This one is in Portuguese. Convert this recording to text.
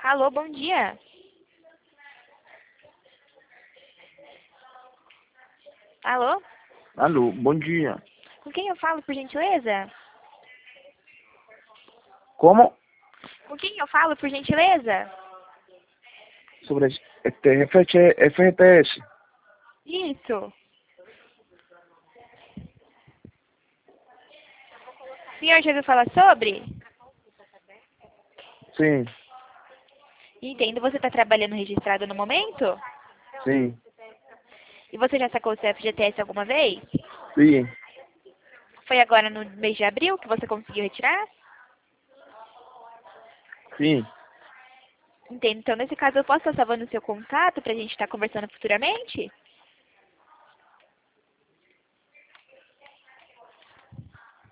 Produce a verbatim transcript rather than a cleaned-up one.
Alô, bom dia. Alô? Alô, bom dia. Com quem eu falo, por gentileza? Como? Com quem eu falo, por gentileza? Sobre as- este, F G T S. Isso. O senhor já ouviu falar sobre? Sim, Entendo. Você está trabalhando registrado no momento? sim, E você já sacou o seu F G T S alguma vez? sim, Foi agora no mês de abril que você conseguiu retirar? sim. Entendo. Então, nesse caso, eu posso estar salvando o seu contato para a gente estar conversando futuramente?